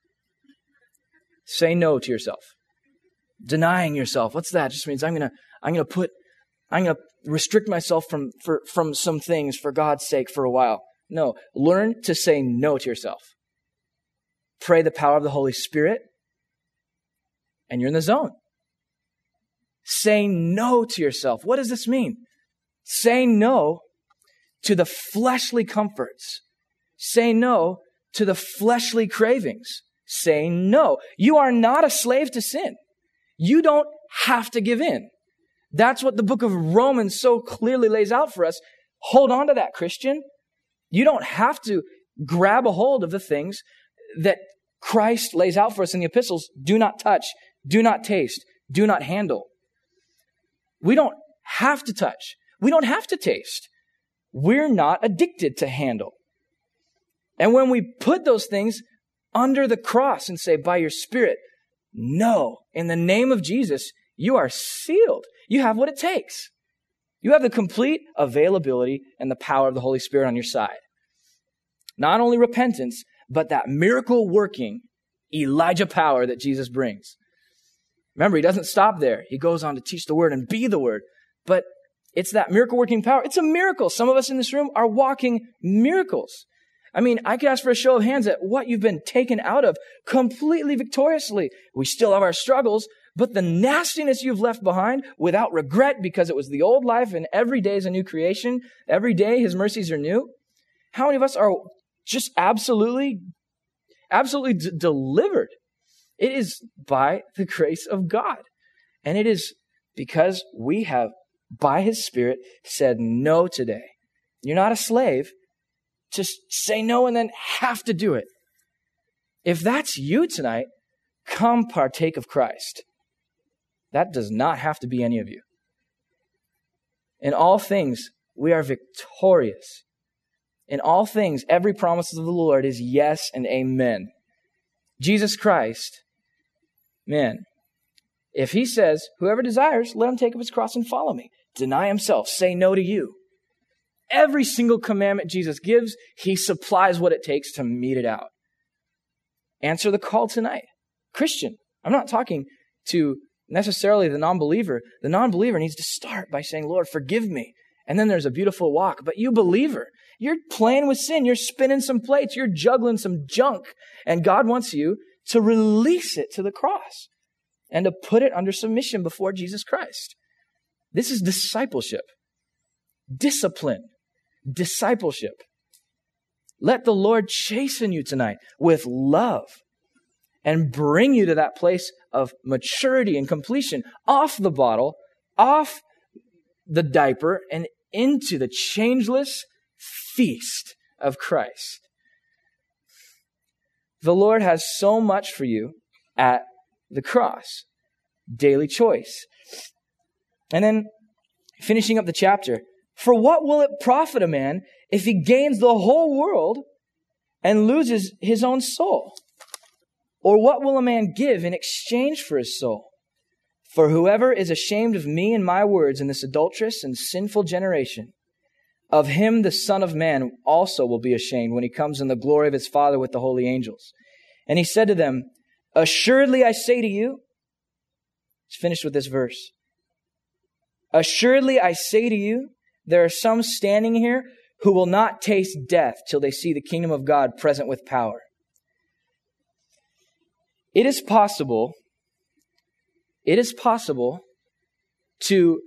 Say no to yourself. Denying yourself. What's that? It just means I'm gonna restrict myself from some things for God's sake for a while. No, learn to say no to yourself. Pray the power of the Holy Spirit, and you're in the zone. Say no to yourself. What does this mean? Say no to the fleshly comforts. Say no to the fleshly cravings. Say no. You are not a slave to sin. You don't have to give in. That's what the book of Romans so clearly lays out for us. Hold on to that, Christian. You don't have to grab a hold of the things that Christ lays out for us in the epistles. Do not touch, do not taste, do not handle. We don't have to touch. We don't have to taste. We're not addicted to handle. And when we put those things under the cross and say, by your Spirit, no, in the name of Jesus, you are sealed. You have what it takes. You have the complete availability and the power of the Holy Spirit on your side. Not only repentance, but that miracle working Elijah power that Jesus brings. Remember, he doesn't stop there. He goes on to teach the word and be the word. But it's that miracle-working power. It's a miracle. Some of us in this room are walking miracles. I mean, I could ask for a show of hands at what you've been taken out of completely victoriously. We still have our struggles, but the nastiness you've left behind without regret because it was the old life and every day is a new creation. Every day his mercies are new. How many of us are just absolutely delivered? It is by the grace of God. And it is because we have, by his Spirit, said no today. You're not a slave. Just say no and then have to do it. If that's you tonight, come partake of Christ. That does not have to be any of you. In all things, we are victorious. In all things, every promise of the Lord is yes and amen. Jesus Christ, man, if he says, whoever desires, let him take up his cross and follow me. Deny himself, say no to you. Every single commandment Jesus gives, he supplies what it takes to meet it out. Answer the call tonight. Christian, I'm not talking to necessarily the non-believer. The non-believer needs to start by saying, Lord, forgive me. And then there's a beautiful walk. But you believer, you're playing with sin. You're spinning some plates. You're juggling some junk. And God wants you to release it to the cross and to put it under submission before Jesus Christ. This is discipleship. Discipline. Discipleship. Let the Lord chasten you tonight with love and bring you to that place of maturity and completion, off the bottle, off the diaper, and into the changeless feast of Christ. The Lord has so much for you at the cross. Daily choice. And then finishing up the chapter, for what will it profit a man if he gains the whole world and loses his own soul? Or what will a man give in exchange for his soul? For whoever is ashamed of me and my words in this adulterous and sinful generation, of him the Son of Man also will be ashamed when he comes in the glory of his Father with the holy angels. And he said to them, assuredly I say to you, let's finish with this verse. Assuredly I say to you, there are some standing here who will not taste death till they see the kingdom of God present with power. It is possible to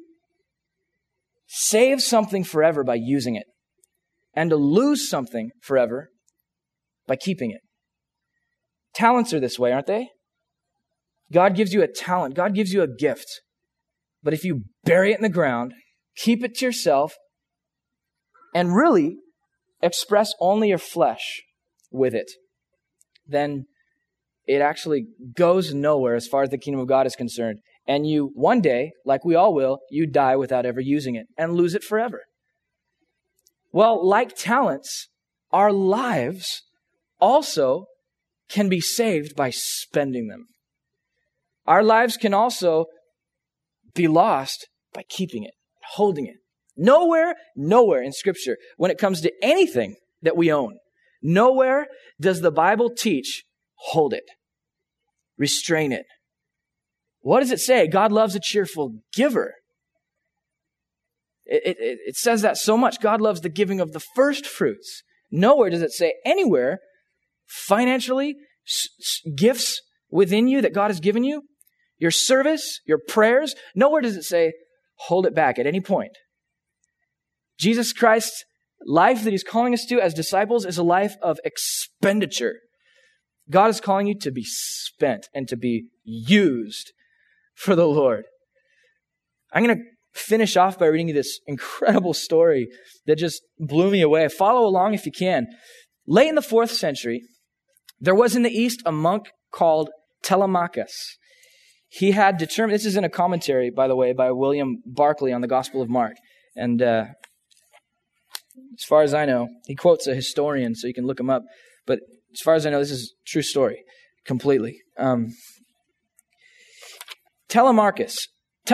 save something forever by using it, and to lose something forever by keeping it. Talents are this way, aren't they? God gives you a talent. God gives you a gift. But if you bury it in the ground, keep it to yourself, and really express only your flesh with it, then it actually goes nowhere as far as the kingdom of God is concerned. And you, one day, like we all will, you die without ever using it and lose it forever. Well, like talents, our lives also can be saved by spending them. Our lives can also be lost by keeping it, holding it. Nowhere in Scripture, when it comes to anything that we own, nowhere does the Bible teach, hold it, restrain it. What does it say? God loves a cheerful giver. It says that so much. God loves the giving of the first fruits. Nowhere does it say anywhere, financially, gifts within you that God has given you, your service, your prayers, nowhere does it say, hold it back at any point. Jesus Christ's life that he's calling us to as disciples is a life of expenditure. God is calling you to be spent and to be used for the Lord. I'm going to finish off by reading you this incredible story that just blew me away. Follow along if you can. Late in the 4th century, there was in the East a monk called Telemachus. He had determined, this is in a commentary, by the way, by William Barclay on the Gospel of Mark. And as far as I know, he quotes a historian, so you can look him up. But as far as I know, this is a true story, completely. Telemachus,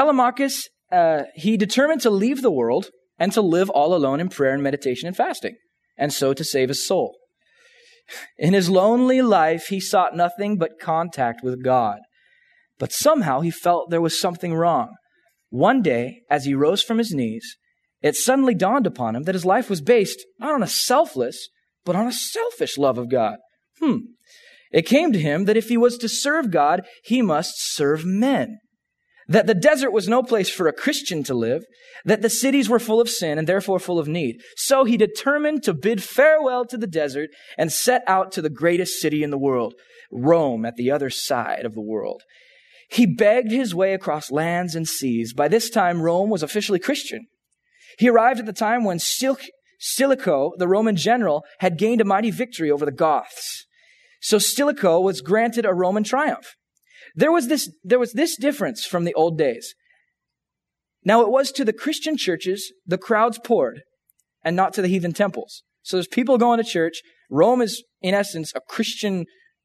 he determined to leave the world and to live all alone in prayer and meditation and fasting, and so to save his soul. In his lonely life, he sought nothing but contact with God. But somehow he felt there was something wrong. One day, as he rose from his knees, it suddenly dawned upon him that his life was based not on a selfless, but on a selfish love of God. It came to him that if he was to serve God, he must serve men. That the desert was no place for a Christian to live, that the cities were full of sin and therefore full of need. So he determined to bid farewell to the desert and set out to the greatest city in the world, Rome, at the other side of the world. He begged his way across lands and seas. By this time, Rome was officially Christian. He arrived at the time when Stilicho, the Roman general, had gained a mighty victory over the Goths. So Stilicho was granted a Roman triumph. There was this difference from the old days. Now it was to the Christian churches the crowds poured, and not to the heathen temples. So there's people going to church. Rome is, in essence, a Christian,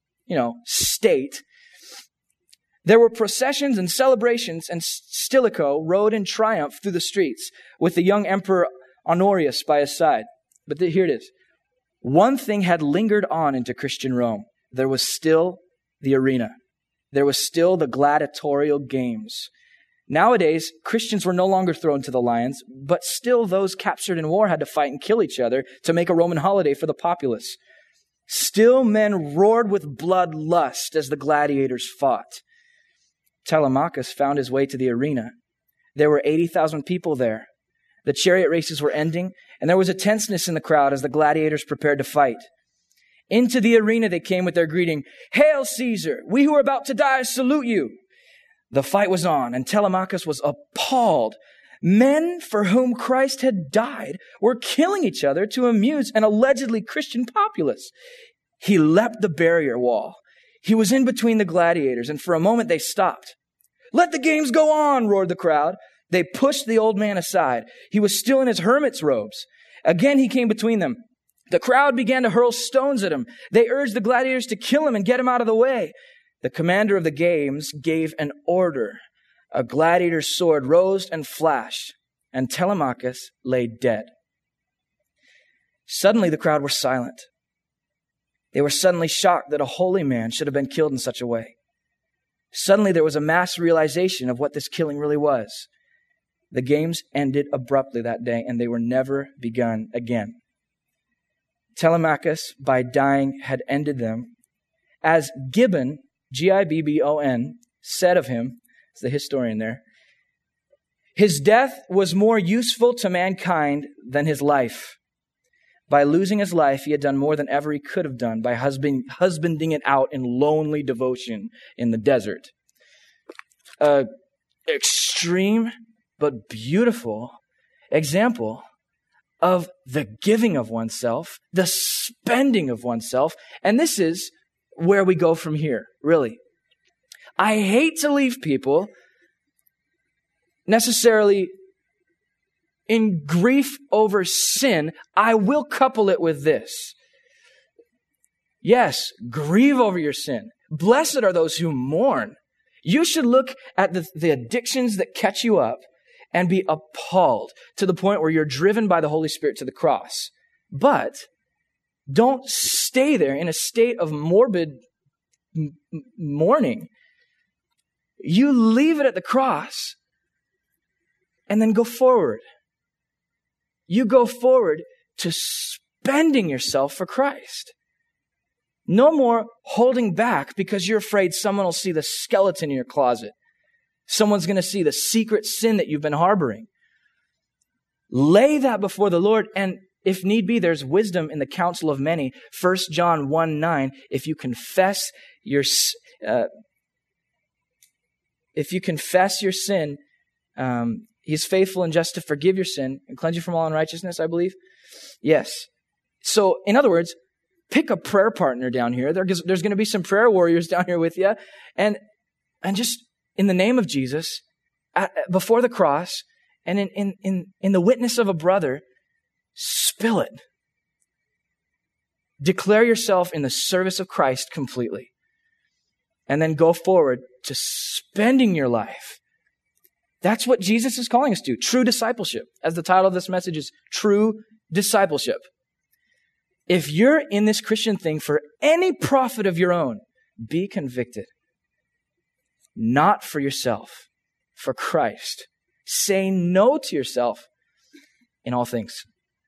state. There were processions and celebrations, and Stilicho rode in triumph through the streets with the young emperor Honorius by his side. But here it is. One thing had lingered on into Christian Rome. There was still the arena. There was still the gladiatorial games. Nowadays, Christians were no longer thrown to the lions, but still those captured in war had to fight and kill each other to make a Roman holiday for the populace. Still men roared with bloodlust as the gladiators fought. Telemachus found his way to the arena. There were 80,000 people there. The chariot races were ending, and there was a tenseness in the crowd as the gladiators prepared to fight. Into the arena they came with their greeting, "Hail Caesar! We who are about to die salute you!" The fight was on, and Telemachus was appalled. Men for whom Christ had died were killing each other to amuse an allegedly Christian populace. He leapt the barrier wall. He was in between the gladiators, and for a moment they stopped. "Let the games go on," roared the crowd. They pushed the old man aside. He was still in his hermit's robes. Again he came between them. The crowd began to hurl stones at him. They urged the gladiators to kill him and get him out of the way. The commander of the games gave an order. A gladiator's sword rose and flashed, and Telemachus lay dead. Suddenly the crowd were silent. They were suddenly shocked that a holy man should have been killed in such a way. Suddenly there was a mass realization of what this killing really was. The games ended abruptly that day, and they were never begun again. Telemachus, by dying, had ended them. As Gibbon, Gibbon, said of him, it's the historian there, his death was more useful to mankind than his life. By losing his life, he had done more than ever he could have done by husbanding it out in lonely devotion in the desert. Extreme but beautiful example of the giving of oneself, the spending of oneself. And this is where we go from here, really. I hate to leave people necessarily in grief over sin. I will couple it with this. Yes, grieve over your sin. Blessed are those who mourn. You should look at the addictions that catch you up and be appalled to the point where you're driven by the Holy Spirit to the cross. But don't stay there in a state of morbid mourning. You leave it at the cross and then go forward. You go forward to spending yourself for Christ. No more holding back because you're afraid someone will see the skeleton in your closet. Someone's going to see the secret sin that you've been harboring. Lay that before the Lord, and if need be, there's wisdom in the counsel of many. 1 John 1:9, if you confess your sin, He's faithful and just to forgive your sin and cleanse you from all unrighteousness, I believe. Yes. So, in other words, pick a prayer partner down here. There's going to be some prayer warriors down here with you. And just in the name of Jesus, before the cross, and in the witness of a brother, spill it. Declare yourself in the service of Christ completely. And then go forward to spending your life. That's what Jesus is calling us to. True discipleship. As the title of this message is, True Discipleship. If you're in this Christian thing for any profit of your own, be convicted. Not for yourself, for Christ. Say no to yourself in all things.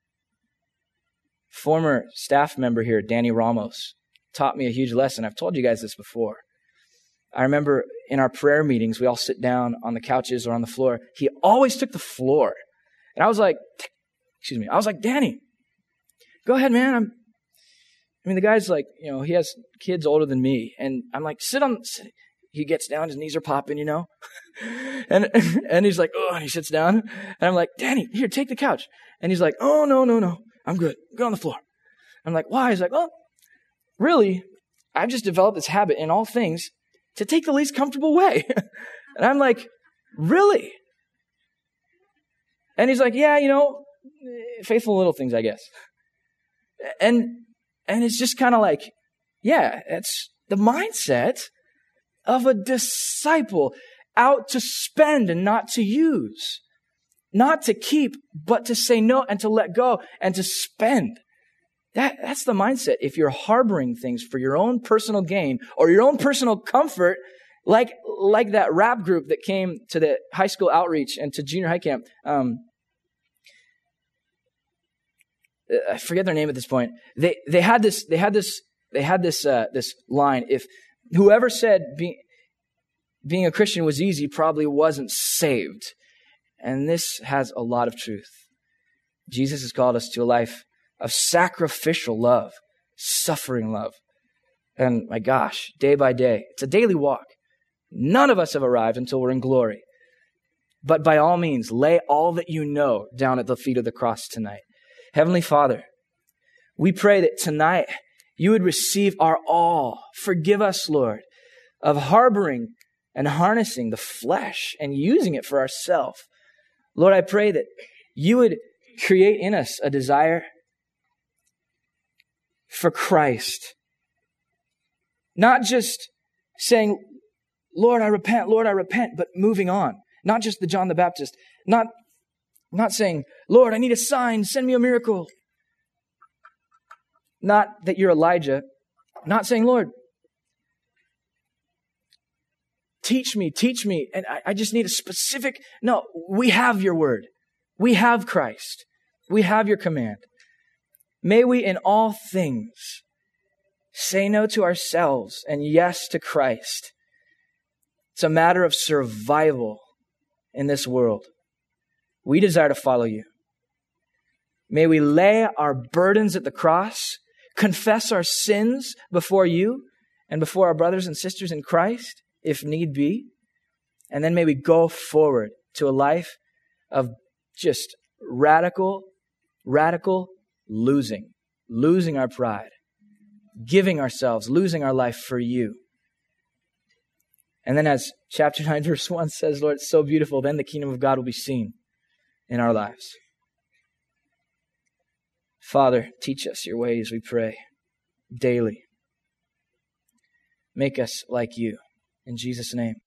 Former staff member here, Danny Ramos, taught me a huge lesson. I've told you guys this before. I remember in our prayer meetings, we all sit down on the couches or on the floor. He always took the floor. And I was like, Danny, go ahead, man. The guy's like, he has kids older than me. And I'm like, sit. He gets down, his knees are popping, and he's like, oh, and he sits down. And I'm like, Danny, here, take the couch. And he's like, oh, no, I'm good. Go on the floor. I'm like, why? He's like, oh, really, I've just developed this habit in all things to take the least comfortable way. And I'm like, really? And he's like, yeah, faithful in little things, I guess. And it's just kind of like, yeah, it's the mindset of a disciple out to spend and not to use, not to keep, but to say no and to let go and to spend. That's the mindset. If you're harboring things for your own personal gain or your own personal comfort, like that rap group that came to the high school outreach and to junior high camp, I forget their name at this point. They had this line. If whoever said being a Christian was easy probably wasn't saved. And this has a lot of truth. Jesus has called us to a life of sacrificial love, suffering love. And my gosh, day by day, it's a daily walk. None of us have arrived until we're in glory. But by all means, lay all that you know down at the feet of the cross tonight. Heavenly Father, we pray that tonight you would receive our all. Forgive us, Lord, of harboring and harnessing the flesh and using it for ourselves. Lord, I pray that you would create in us a desire for Christ. Not just saying, Lord, I repent, but moving on. Not just the John the Baptist. Not saying, Lord, I need a sign, send me a miracle. Not that you're Elijah. Not saying, Lord, teach me. And I just need a specific. No, we have your word. We have Christ. We have your command. May we in all things say no to ourselves and yes to Christ. It's a matter of survival in this world. We desire to follow you. May we lay our burdens at the cross, confess our sins before you and before our brothers and sisters in Christ, if need be. And then may we go forward to a life of just radical losing our pride, giving ourselves, losing our life for you. And then as chapter 9, verse 1 says, Lord, it's so beautiful, then the kingdom of God will be seen in our lives. Father, teach us your ways, we pray, daily. Make us like you. In Jesus' name.